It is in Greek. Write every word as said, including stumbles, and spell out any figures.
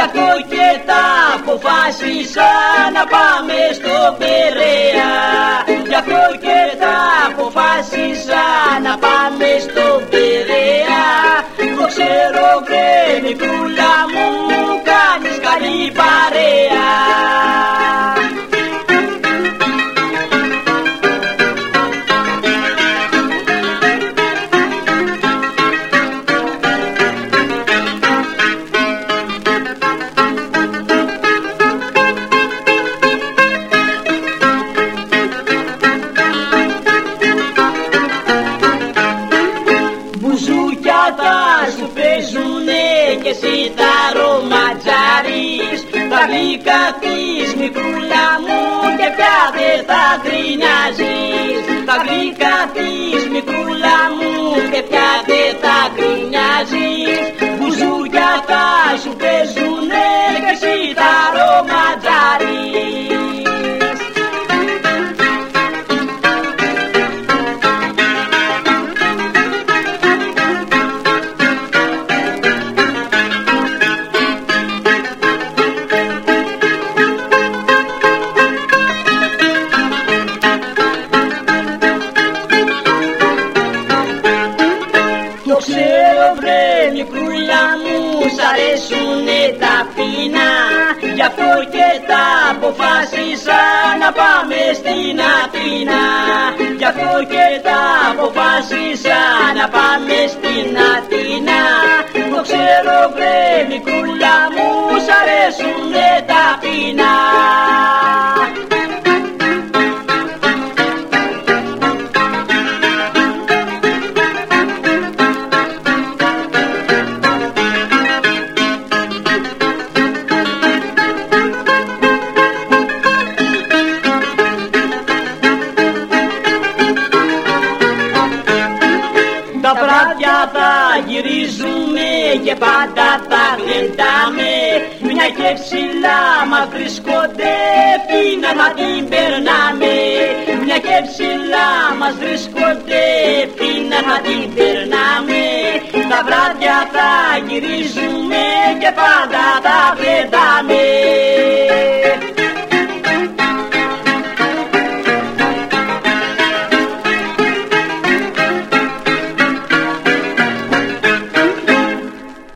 Γι' αυτό και τα αποφάσισα να πάμε στο Περαία. Γι' αυτό και τα αποφάσισα να πάμε στο Περαία. Το ξέρω βρε μικρούλα μου, κάνεις καλή παρέα. Και εσύ τα ρομαντζάρεις τα γλυκά της μικρούλα μου και πια δεν θα γκρινιάζεις. Τα γλυκά της μικρούλα μου και πια δεν θα γκρινιάζεις. Μπουζούκια θα σου παίζουνε και εσύ τα ρομαντζάρεις. Τα πίνα, γι' αυτό και τα αποφάσισα να πάμε στην Αθήνα. Γι' αυτό και τα αποφάσισα να πάμε στην Αθήνα. Το ξέρω βρε μικρούλα μου, σ' αρέσουνε τα πίνα. Τα βράδια θα γυρίζουμε και πάντα θα γλεντάμε. Μια και ψηλά μας βρίσκονται, φίνα να την περνάμε. Μια και ψηλά μας βρίσκονται, φίνα να την περνάμε. Τα βράδια θα γυρίζουμε και πάντα θα γλεντάμε.